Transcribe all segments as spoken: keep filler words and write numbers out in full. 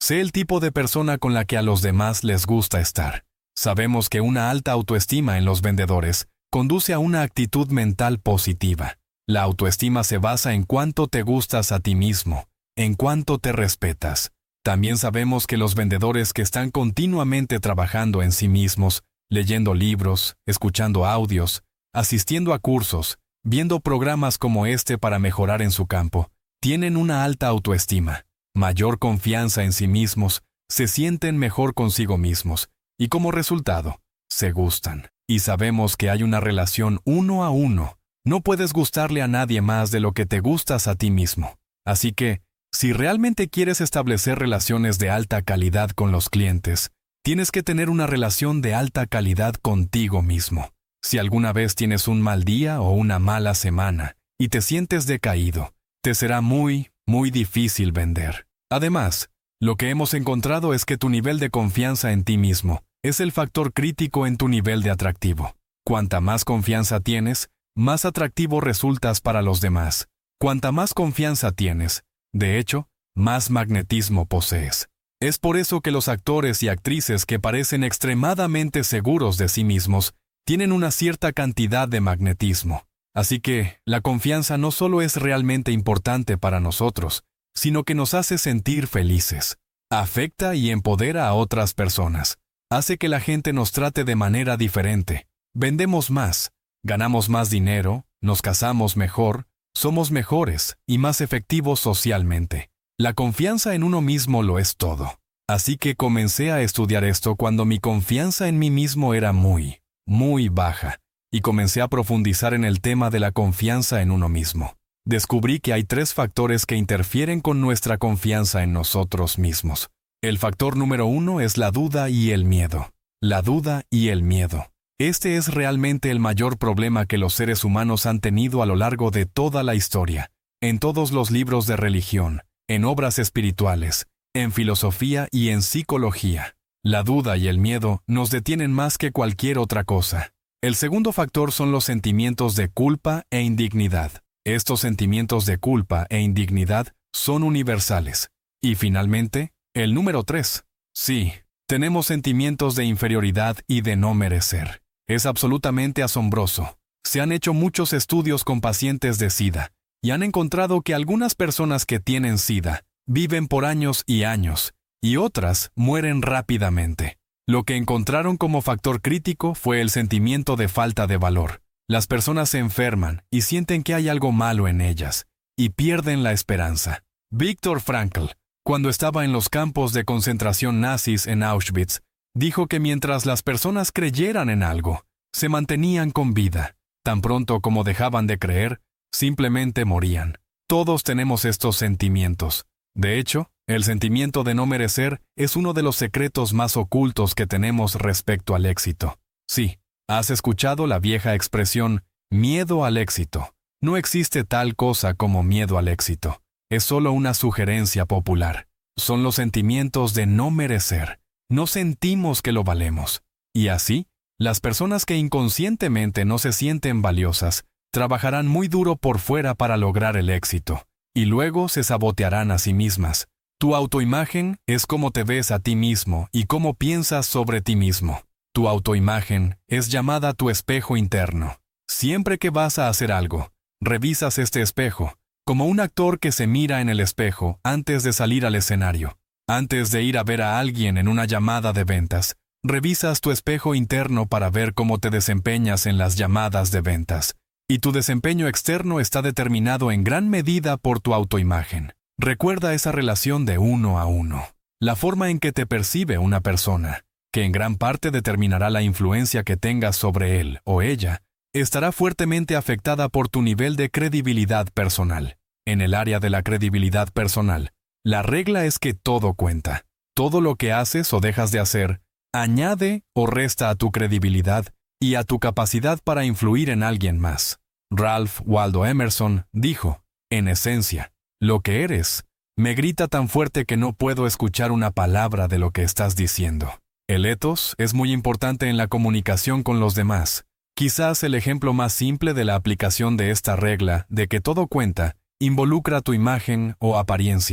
Sé el tipo de persona con la que a los demás les gusta estar. Sabemos que una alta autoestima en los vendedores conduce a una actitud mental positiva. La autoestima se basa en cuánto te gustas a ti mismo, en cuánto te respetas. También sabemos que los vendedores que están continuamente trabajando en sí mismos, leyendo libros, escuchando audios, asistiendo a cursos, viendo programas como este para mejorar en su campo, tienen una alta autoestima, mayor confianza en sí mismos, se sienten mejor consigo mismos, y como resultado, se gustan. Y sabemos que hay una relación uno a uno. No puedes gustarle a nadie más de lo que te gustas a ti mismo. Así que, si realmente quieres establecer relaciones de alta calidad con los clientes, tienes que tener una relación de alta calidad contigo mismo. Si alguna vez tienes un mal día o una mala semana y te sientes decaído, te será muy, muy difícil vender. Además, lo que hemos encontrado es que tu nivel de confianza en ti mismo es el factor crítico en tu nivel de atractivo. Cuanta más confianza tienes, más atractivo resultas para los demás. Cuanta más confianza tienes, de hecho, más magnetismo posees. Es por eso que los actores y actrices que parecen extremadamente seguros de sí mismos tienen una cierta cantidad de magnetismo. Así que, la confianza no solo es realmente importante para nosotros, sino que nos hace sentir felices. Afecta y empodera a otras personas. Hace que la gente nos trate de manera diferente. Vendemos más, ganamos más dinero, nos casamos mejor, somos mejores y más efectivos socialmente. La confianza en uno mismo lo es todo. Así que comencé a estudiar esto cuando mi confianza en mí mismo era muy, muy baja, y comencé a profundizar en el tema de la confianza en uno mismo. Descubrí que hay tres factores que interfieren con nuestra confianza en nosotros mismos. El factor número uno es la duda y el miedo. La duda y el miedo. Este es realmente el mayor problema que los seres humanos han tenido a lo largo de toda la historia, en todos los libros de religión, en obras espirituales, en filosofía y en psicología. La duda y el miedo nos detienen más que cualquier otra cosa. El segundo factor son los sentimientos de culpa e indignidad. Estos sentimientos de culpa e indignidad son universales. Y finalmente, el número tres. Sí, tenemos sentimientos de inferioridad y de no merecer. Es absolutamente asombroso. Se han hecho muchos estudios con pacientes de SIDA y han encontrado que algunas personas que tienen SIDA viven por años y años, y otras mueren rápidamente. Lo que encontraron como factor crítico fue el sentimiento de falta de valor. Las personas se enferman y sienten que hay algo malo en ellas, y pierden la esperanza. Viktor Frankl, cuando estaba en los campos de concentración nazis en Auschwitz, dijo que mientras las personas creyeran en algo, se mantenían con vida. Tan pronto como dejaban de creer, simplemente morían. Todos tenemos estos sentimientos. De hecho, el sentimiento de no merecer es uno de los secretos más ocultos que tenemos respecto al éxito. Sí, has escuchado la vieja expresión, miedo al éxito. No existe tal cosa como miedo al éxito. Es solo una sugerencia popular. Son los sentimientos de no merecer. No sentimos que lo valemos. Y así, las personas que inconscientemente no se sienten valiosas, trabajarán muy duro por fuera para lograr el éxito, y luego se sabotearán a sí mismas. Tu autoimagen es cómo te ves a ti mismo y cómo piensas sobre ti mismo. Tu autoimagen es llamada tu espejo interno. Siempre que vas a hacer algo, revisas este espejo, como un actor que se mira en el espejo antes de salir al escenario. Antes de ir a ver a alguien en una llamada de ventas, revisas tu espejo interno para ver cómo te desempeñas en las llamadas de ventas. Y tu desempeño externo está determinado en gran medida por tu autoimagen. Recuerda esa relación de uno a uno. La forma en que te percibe una persona, que en gran parte determinará la influencia que tengas sobre él o ella, estará fuertemente afectada por tu nivel de credibilidad personal. En el área de la credibilidad personal, la regla es que todo cuenta. Todo lo que haces o dejas de hacer, añade o resta a tu credibilidad y a tu capacidad para influir en alguien más. Ralph Waldo Emerson dijo, en esencia, lo que eres, me grita tan fuerte que no puedo escuchar una palabra de lo que estás diciendo. El etos es muy importante en la comunicación con los demás. Quizás el ejemplo más simple de la aplicación de esta regla de que todo cuenta involucra tu imagen o apariencia.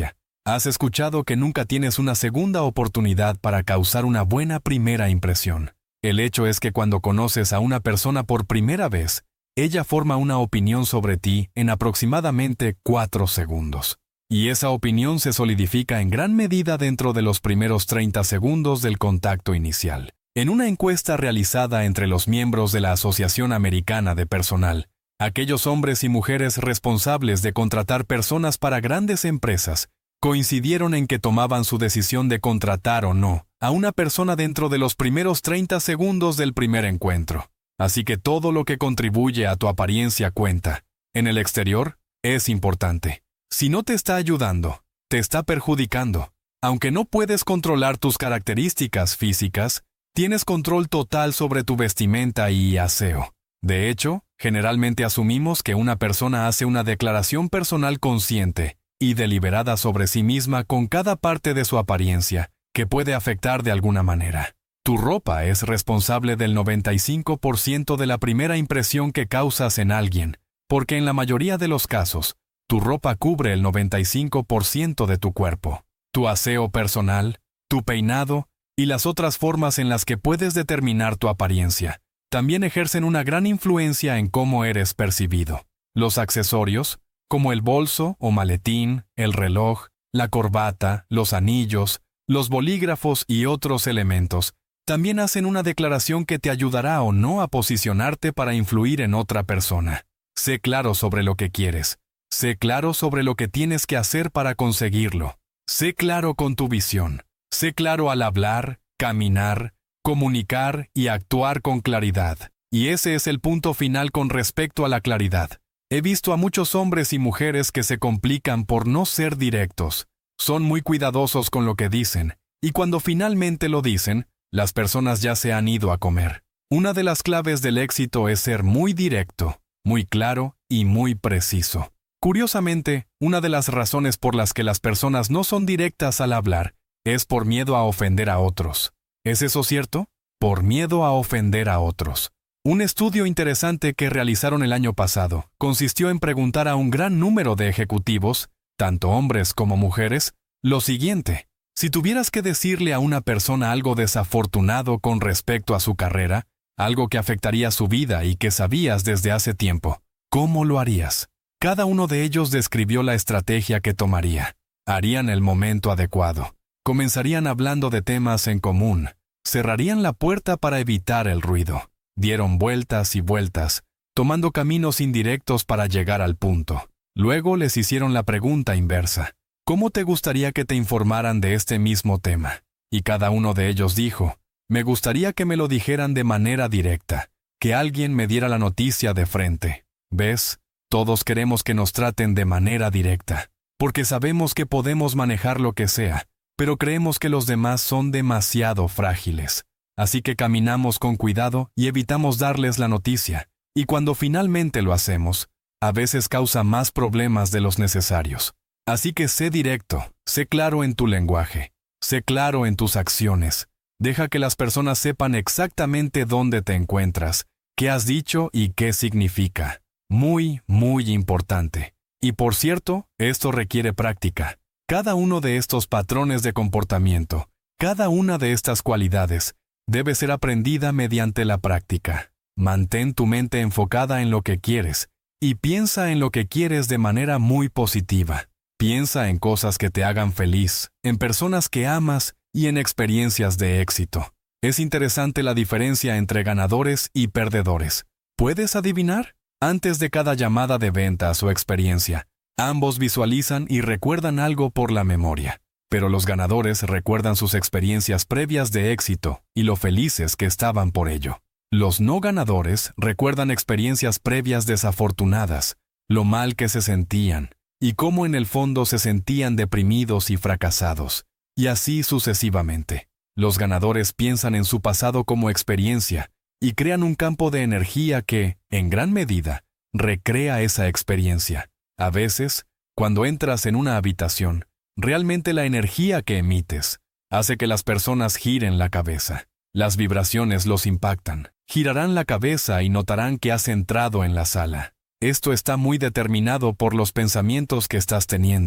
Has escuchado que nunca tienes una segunda oportunidad para causar una buena primera impresión. El hecho es que cuando conoces a una persona por primera vez, ella forma una opinión sobre ti en aproximadamente cuatro segundos. Y esa opinión se solidifica en gran medida dentro de los primeros treinta segundos del contacto inicial. En una encuesta realizada entre los miembros de la Asociación Americana de Personal, aquellos hombres y mujeres responsables de contratar personas para grandes empresas coincidieron en que tomaban su decisión de contratar o no a una persona dentro de los primeros treinta segundos del primer encuentro. Así que todo lo que contribuye a tu apariencia cuenta. En el exterior, es importante. Si no te está ayudando, te está perjudicando. Aunque no puedes controlar tus características físicas, tienes control total sobre tu vestimenta y aseo. De hecho, generalmente asumimos que una persona hace una declaración personal consciente y deliberada sobre sí misma con cada parte de su apariencia, que puede afectar de alguna manera. Tu ropa es responsable del noventa y cinco por ciento de la primera impresión que causas en alguien, porque en la mayoría de los casos, tu ropa cubre el noventa y cinco por ciento de tu cuerpo. Tu aseo personal, tu peinado y las otras formas en las que puedes determinar tu apariencia también ejercen una gran influencia en cómo eres percibido. Los accesorios, como el bolso o maletín, el reloj, la corbata, los anillos, los bolígrafos y otros elementos, también hacen una declaración que te ayudará o no a posicionarte para influir en otra persona. Sé claro sobre lo que quieres. Sé claro sobre lo que tienes que hacer para conseguirlo. Sé claro con tu visión. Sé claro al hablar, caminar, comunicar y actuar con claridad. Y ese es el punto final con respecto a la claridad. He visto a muchos hombres y mujeres que se complican por no ser directos. Son muy cuidadosos con lo que dicen, y cuando finalmente lo dicen, las personas ya se han ido a comer. Una de las claves del éxito es ser muy directo, muy claro y muy preciso. Curiosamente, una de las razones por las que las personas no son directas al hablar es por miedo a ofender a otros. ¿Es eso cierto? Por miedo a ofender a otros. Un estudio interesante que realizaron el año pasado consistió en preguntar a un gran número de ejecutivos, tanto hombres como mujeres, lo siguiente: si tuvieras que decirle a una persona algo desafortunado con respecto a su carrera, algo que afectaría su vida y que sabías desde hace tiempo, ¿cómo lo harías? Cada uno de ellos describió la estrategia que tomaría. Harían el momento adecuado. Comenzarían hablando de temas en común. Cerrarían la puerta para evitar el ruido. Dieron vueltas y vueltas, tomando caminos indirectos para llegar al punto. Luego les hicieron la pregunta inversa: ¿cómo te gustaría que te informaran de este mismo tema? Y cada uno de ellos dijo: me gustaría que me lo dijeran de manera directa, que alguien me diera la noticia de frente. ¿Ves? Todos queremos que nos traten de manera directa, porque sabemos que podemos manejar lo que sea, pero creemos que los demás son demasiado frágiles. Así que caminamos con cuidado y evitamos darles la noticia, y cuando finalmente lo hacemos, a veces causa más problemas de los necesarios. Así que sé directo, sé claro en tu lenguaje, sé claro en tus acciones. Deja que las personas sepan exactamente dónde te encuentras, qué has dicho y qué significa. Muy, muy importante. Y por cierto, esto requiere práctica. Cada uno de estos patrones de comportamiento, cada una de estas cualidades, debe ser aprendida mediante la práctica. Mantén tu mente enfocada en lo que quieres y piensa en lo que quieres de manera muy positiva. Piensa en cosas que te hagan feliz, en personas que amas y en experiencias de éxito. Es interesante la diferencia entre ganadores y perdedores. ¿Puedes adivinar? Antes de cada llamada de ventas o experiencia, ambos visualizan y recuerdan algo por la memoria. Pero los ganadores recuerdan sus experiencias previas de éxito y lo felices que estaban por ello. Los no ganadores recuerdan experiencias previas desafortunadas, lo mal que se sentían, y cómo en el fondo se sentían deprimidos y fracasados, y así sucesivamente. Los ganadores piensan en su pasado como experiencia y crean un campo de energía que, en gran medida, recrea esa experiencia. A veces, cuando entras en una habitación, realmente la energía que emites hace que las personas giren la cabeza. Las vibraciones los impactan. Girarán la cabeza y notarán que has entrado en la sala. Esto está muy determinado por los pensamientos que estás teniendo.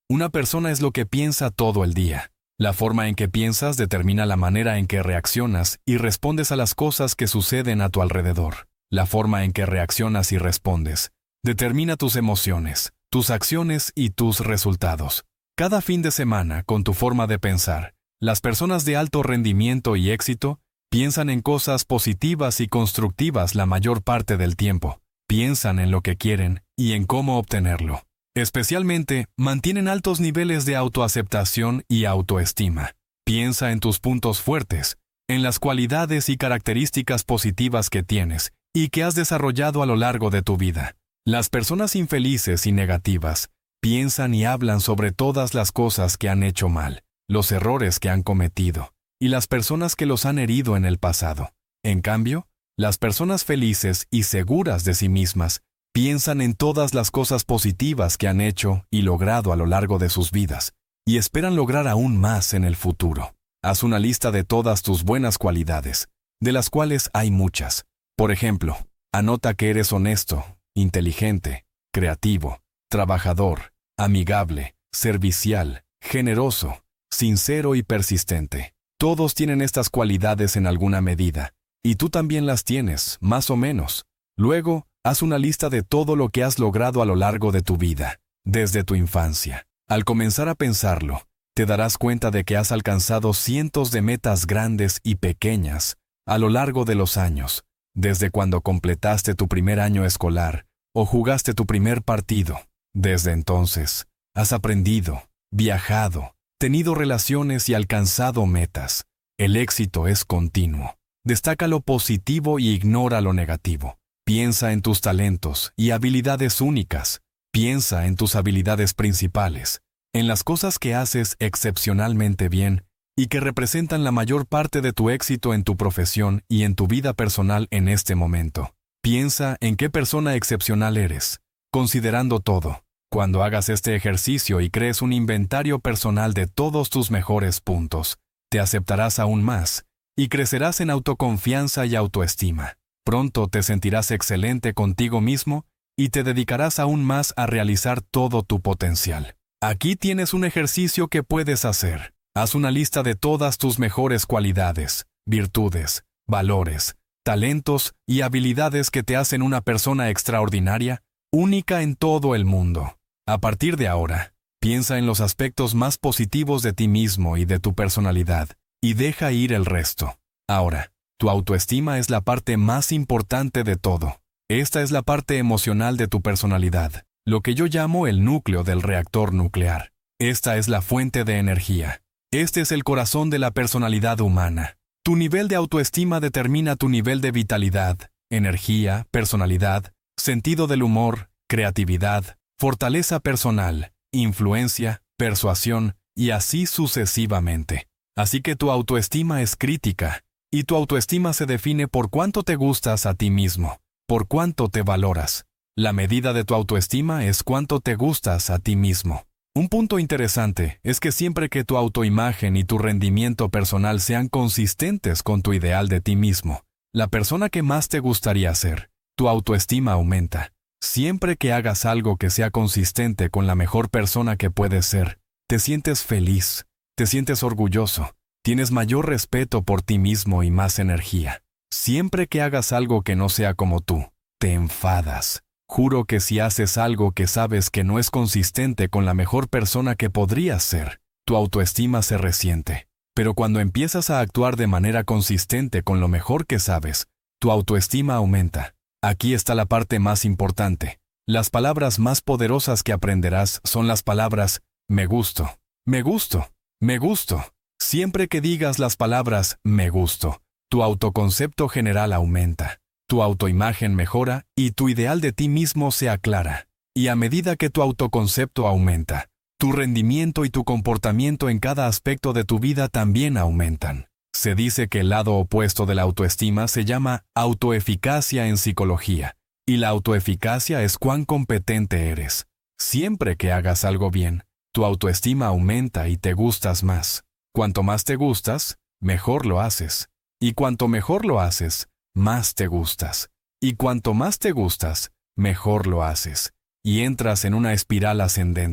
Una persona es lo que piensa todo el día. La forma en que piensas determina la manera en que reaccionas y respondes a las cosas que suceden a tu alrededor. La forma en que reaccionas y respondes determina tus emociones, tus acciones y tus resultados. Cada fin de semana, con tu forma de pensar, las personas de alto rendimiento y éxito piensan en cosas positivas y constructivas la mayor parte del tiempo. Piensan en lo que quieren y en cómo obtenerlo. Especialmente, mantienen altos niveles de autoaceptación y autoestima. Piensa en tus puntos fuertes, en las cualidades y características positivas que tienes y que has desarrollado a lo largo de tu vida. Las personas infelices y negativas piensan y hablan sobre todas las cosas que han hecho mal, los errores que han cometido y las personas que los han herido en el pasado. En cambio, las personas felices y seguras de sí mismas piensan en todas las cosas positivas que han hecho y logrado a lo largo de sus vidas, y esperan lograr aún más en el futuro. Haz una lista de todas tus buenas cualidades, de las cuales hay muchas. Por ejemplo, anota que eres honesto, inteligente, creativo, trabajador, amigable, servicial, generoso, sincero y persistente. Todos tienen estas cualidades en alguna medida, y tú también las tienes, más o menos. Luego, haz una lista de todo lo que has logrado a lo largo de tu vida, desde tu infancia. Al comenzar a pensarlo, te darás cuenta de que has alcanzado cientos de metas grandes y pequeñas a lo largo de los años, desde cuando completaste tu primer año escolar o jugaste tu primer partido. Desde entonces, has aprendido, viajado, tenido relaciones y alcanzado metas. El éxito es continuo. Destaca lo positivo y ignora lo negativo. Piensa en tus talentos y habilidades únicas. Piensa en tus habilidades principales, en las cosas que haces excepcionalmente bien y que representan la mayor parte de tu éxito en tu profesión y en tu vida personal en este momento. Piensa en qué persona excepcional eres, considerando todo. Cuando hagas este ejercicio y crees un inventario personal de todos tus mejores puntos, te aceptarás aún más y crecerás en autoconfianza y autoestima. Pronto te sentirás excelente contigo mismo y te dedicarás aún más a realizar todo tu potencial. Aquí tienes un ejercicio que puedes hacer. Haz una lista de todas tus mejores cualidades, virtudes, valores, talentos y habilidades que te hacen una persona extraordinaria, única en todo el mundo. A partir de ahora, piensa en los aspectos más positivos de ti mismo y de tu personalidad, y deja ir el resto. Ahora, tu autoestima es la parte más importante de todo. Esta es la parte emocional de tu personalidad, lo que yo llamo el núcleo del reactor nuclear. Esta es la fuente de energía. Este es el corazón de la personalidad humana. Tu nivel de autoestima determina tu nivel de vitalidad, energía, personalidad, sentido del humor, creatividad, fortaleza personal, influencia, persuasión, y así sucesivamente. Así que tu autoestima es crítica, y tu autoestima se define por cuánto te gustas a ti mismo, por cuánto te valoras. La medida de tu autoestima es cuánto te gustas a ti mismo. Un punto interesante es que siempre que tu autoimagen y tu rendimiento personal sean consistentes con tu ideal de ti mismo, la persona que más te gustaría ser, tu autoestima aumenta. Siempre que hagas algo que sea consistente con la mejor persona que puedes ser, te sientes feliz, te sientes orgulloso, tienes mayor respeto por ti mismo y más energía. Siempre que hagas algo que no sea como tú, te enfadas. Juro que si haces algo que sabes que no es consistente con la mejor persona que podrías ser, tu autoestima se resiente. Pero cuando empiezas a actuar de manera consistente con lo mejor que sabes, tu autoestima aumenta. Aquí está la parte más importante. Las palabras más poderosas que aprenderás son las palabras me gusto, me gusto, me gusto. Siempre que digas las palabras me gusto, tu autoconcepto general aumenta. Tu autoimagen mejora y tu ideal de ti mismo se aclara. Y a medida que tu autoconcepto aumenta, tu rendimiento y tu comportamiento en cada aspecto de tu vida también aumentan. Se dice que el lado opuesto de la autoestima se llama autoeficacia en psicología, y la autoeficacia es cuán competente eres. Siempre que hagas algo bien, tu autoestima aumenta y te gustas más. Cuanto más te gustas, mejor lo haces. Y cuanto mejor lo haces, más te gustas. Y cuanto más te gustas, mejor lo haces. Y entras en una espiral ascendente.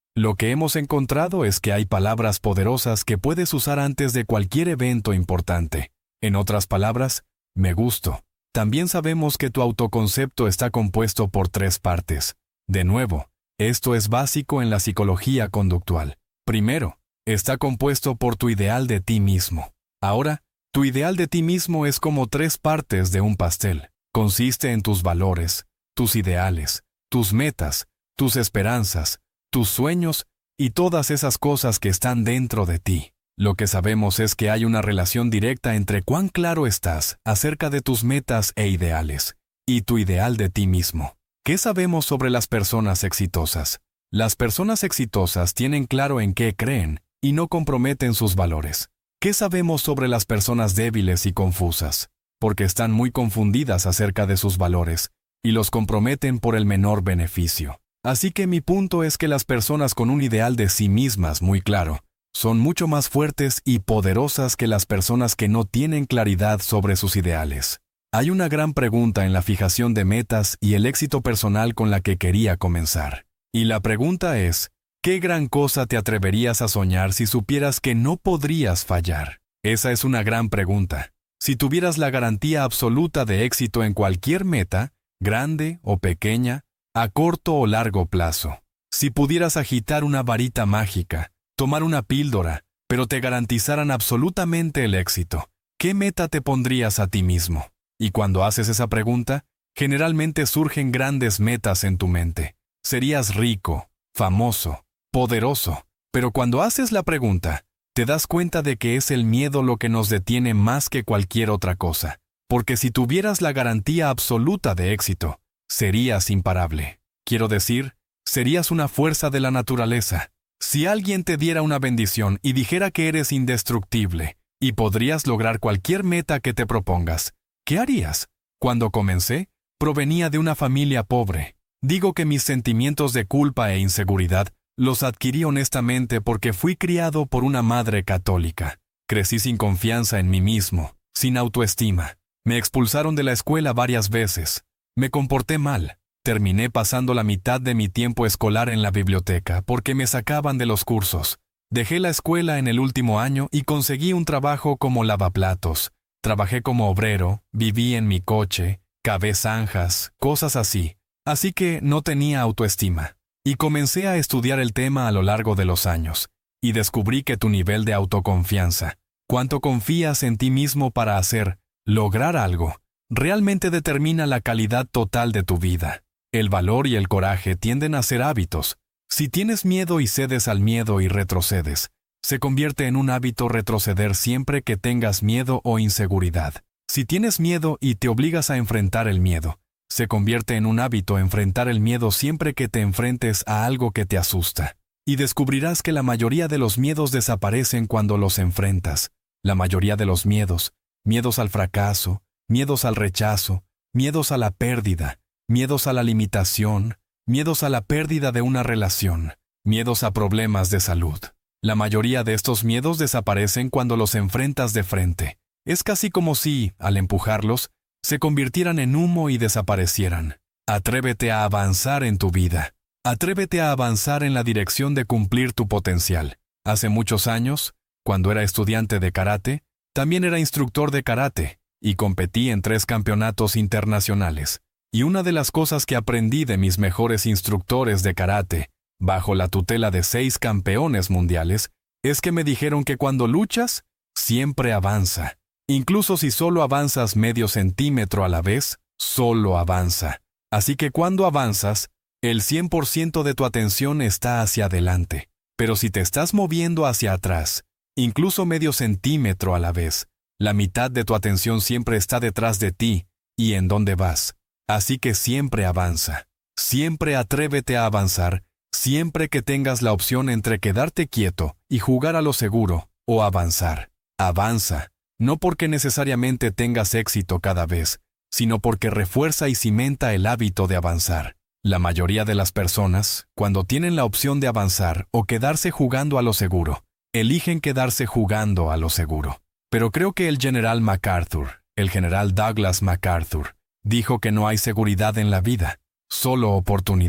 Lo que hemos encontrado es que hay palabras poderosas que puedes usar antes de cualquier evento importante. En otras palabras, me gusto. También sabemos que tu autoconcepto está compuesto por tres partes. De nuevo, esto es básico en la psicología conductual. Primero, está compuesto por tu ideal de ti mismo. Ahora, tu ideal de ti mismo es como tres partes de un pastel. Consiste en tus valores, tus ideales, tus metas, tus esperanzas, tus sueños y todas esas cosas que están dentro de ti. Lo que sabemos es que hay una relación directa entre cuán claro estás acerca de tus metas e ideales y tu ideal de ti mismo. ¿Qué sabemos sobre las personas exitosas? Las personas exitosas tienen claro en qué creen y no comprometen sus valores. ¿Qué sabemos sobre las personas débiles y confusas? Porque están muy confundidas acerca de sus valores y los comprometen por el menor beneficio. Así que mi punto es que las personas con un ideal de sí mismas muy claro son mucho más fuertes y poderosas que las personas que no tienen claridad sobre sus ideales. Hay una gran pregunta en la fijación de metas y el éxito personal con la que quería comenzar. Y la pregunta es, ¿qué gran cosa te atreverías a soñar si supieras que no podrías fallar? Esa es una gran pregunta. Si tuvieras la garantía absoluta de éxito en cualquier meta, grande o pequeña, a corto o largo plazo. Si pudieras agitar una varita mágica, tomar una píldora, pero te garantizaran absolutamente el éxito, ¿qué meta te pondrías a ti mismo? Y cuando haces esa pregunta, generalmente surgen grandes metas en tu mente. Serías rico, famoso, poderoso, pero cuando haces la pregunta, te das cuenta de que es el miedo lo que nos detiene más que cualquier otra cosa. Porque si tuvieras la garantía absoluta de éxito, serías imparable. Quiero decir, serías una fuerza de la naturaleza. Si alguien te diera una bendición y dijera que eres indestructible y podrías lograr cualquier meta que te propongas, ¿qué harías? Cuando comencé, provenía de una familia pobre. Digo que mis sentimientos de culpa e inseguridad los adquirí honestamente porque fui criado por una madre católica. Crecí sin confianza en mí mismo, sin autoestima. Me expulsaron de la escuela varias veces. Me comporté mal. Terminé pasando la mitad de mi tiempo escolar en la biblioteca porque me sacaban de los cursos. Dejé la escuela en el último año y conseguí un trabajo como lavaplatos. Trabajé como obrero, viví en mi coche, cavé zanjas, cosas así. Así que no tenía autoestima. Y comencé a estudiar el tema a lo largo de los años. Y descubrí que tu nivel de autoconfianza, cuánto confías en ti mismo para hacer, lograr algo, realmente determina la calidad total de tu vida. El valor y el coraje tienden a ser hábitos. Si tienes miedo y cedes al miedo y retrocedes, se convierte en un hábito retroceder siempre que tengas miedo o inseguridad. Si tienes miedo y te obligas a enfrentar el miedo, se convierte en un hábito enfrentar el miedo siempre que te enfrentes a algo que te asusta. Y descubrirás que la mayoría de los miedos desaparecen cuando los enfrentas. La mayoría de los miedos, miedos al fracaso, miedos al rechazo, miedos a la pérdida, miedos a la limitación, miedos a la pérdida de una relación, miedos a problemas de salud. La mayoría de estos miedos desaparecen cuando los enfrentas de frente. Es casi como si, al empujarlos, se convirtieran en humo y desaparecieran. Atrévete a avanzar en tu vida. Atrévete a avanzar en la dirección de cumplir tu potencial. Hace muchos años, cuando era estudiante de karate, también era instructor de karate y competí en tres campeonatos internacionales. Y una de las cosas que aprendí de mis mejores instructores de karate, bajo la tutela de seis campeones mundiales, es que me dijeron que cuando luchas, siempre avanza. Incluso si solo avanzas medio centímetro a la vez, solo avanza. Así que cuando avanzas, el cien por ciento de tu atención está hacia adelante. Pero si te estás moviendo hacia atrás, incluso medio centímetro a la vez, la mitad de tu atención siempre está detrás de ti y en dónde vas. Así que siempre avanza. Siempre atrévete a avanzar, siempre que tengas la opción entre quedarte quieto y jugar a lo seguro o avanzar. Avanza, no porque necesariamente tengas éxito cada vez, sino porque refuerza y cimenta el hábito de avanzar. La mayoría de las personas, cuando tienen la opción de avanzar o quedarse jugando a lo seguro, eligen quedarse jugando a lo seguro. Pero creo que el general MacArthur, el general Douglas MacArthur, dijo que no hay seguridad en la vida, solo oportunidad.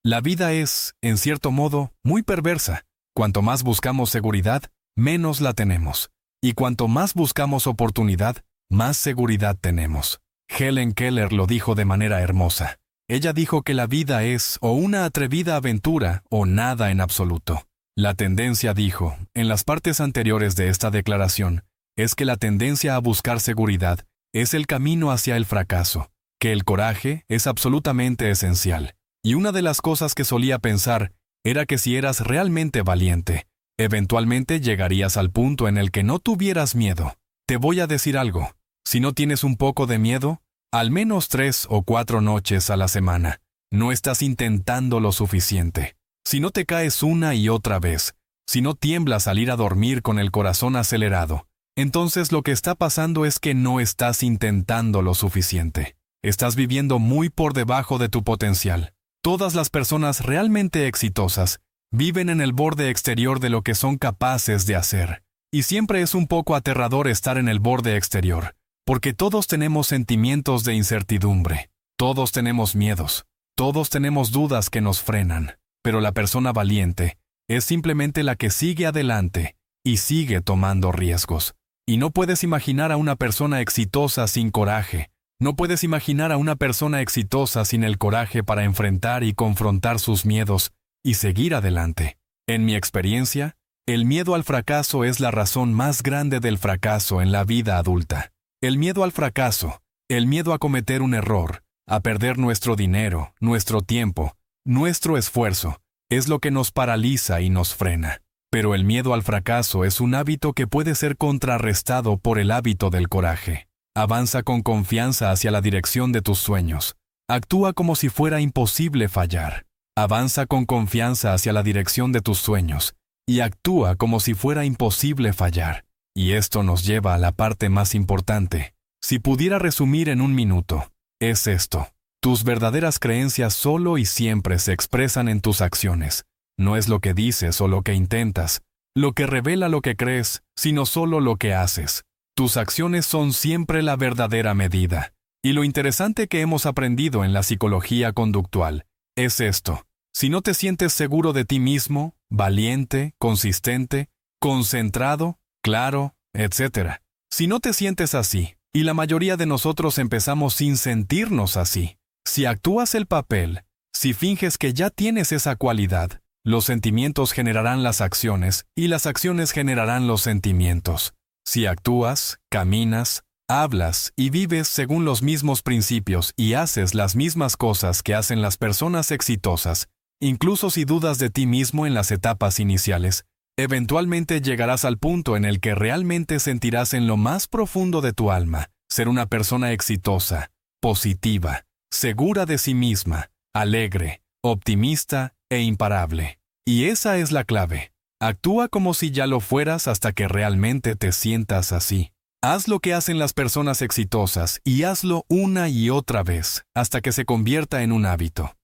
La vida es, en cierto modo, muy perversa. Cuanto más buscamos seguridad, menos la tenemos. Y cuanto más buscamos oportunidad, más seguridad tenemos. Helen Keller lo dijo de manera hermosa. Ella dijo que la vida es o una atrevida aventura o nada en absoluto. La tendencia, dijo, en las partes anteriores de esta declaración, es que la tendencia a buscar seguridad es el camino hacia el fracaso, que el coraje es absolutamente esencial. Y una de las cosas que solía pensar era que si eras realmente valiente, eventualmente llegarías al punto en el que no tuvieras miedo. Te voy a decir algo, si no tienes un poco de miedo, al menos tres o cuatro noches a la semana, no estás intentando lo suficiente. Si no te caes una y otra vez, si no tiemblas al ir a dormir con el corazón acelerado, entonces lo que está pasando es que no estás intentando lo suficiente. Estás viviendo muy por debajo de tu potencial. Todas las personas realmente exitosas viven en el borde exterior de lo que son capaces de hacer. Y siempre es un poco aterrador estar en el borde exterior, porque todos tenemos sentimientos de incertidumbre, todos tenemos miedos, todos tenemos dudas que nos frenan, pero la persona valiente es simplemente la que sigue adelante y sigue tomando riesgos. Y no puedes imaginar a una persona exitosa sin coraje, no puedes imaginar a una persona exitosa sin el coraje para enfrentar y confrontar sus miedos y seguir adelante. En mi experiencia, el miedo al fracaso es la razón más grande del fracaso en la vida adulta. El miedo al fracaso, el miedo a cometer un error, a perder nuestro dinero, nuestro tiempo, nuestro esfuerzo, es lo que nos paraliza y nos frena. Pero el miedo al fracaso es un hábito que puede ser contrarrestado por el hábito del coraje. Avanza con confianza hacia la dirección de tus sueños. Actúa como si fuera imposible fallar. Avanza con confianza hacia la dirección de tus sueños y actúa como si fuera imposible fallar. Y esto nos lleva a la parte más importante. Si pudiera resumir en un minuto, es esto. Tus verdaderas creencias solo y siempre se expresan en tus acciones. No es lo que dices o lo que intentas, lo que revela lo que crees, sino solo lo que haces. Tus acciones son siempre la verdadera medida. Y lo interesante que hemos aprendido en la psicología conductual es esto. Si no te sientes seguro de ti mismo, valiente, consistente, concentrado, claro, etcétera. Si no te sientes así, y la mayoría de nosotros empezamos sin sentirnos así, si actúas el papel, si finges que ya tienes esa cualidad, los sentimientos generarán las acciones y las acciones generarán los sentimientos. Si actúas, caminas, hablas y vives según los mismos principios y haces las mismas cosas que hacen las personas exitosas, incluso si dudas de ti mismo en las etapas iniciales, eventualmente llegarás al punto en el que realmente sentirás en lo más profundo de tu alma ser una persona exitosa, positiva, segura de sí misma, alegre, optimista e imparable. Y esa es la clave. Actúa como si ya lo fueras hasta que realmente te sientas así. Haz lo que hacen las personas exitosas y hazlo una y otra vez hasta que se convierta en un hábito.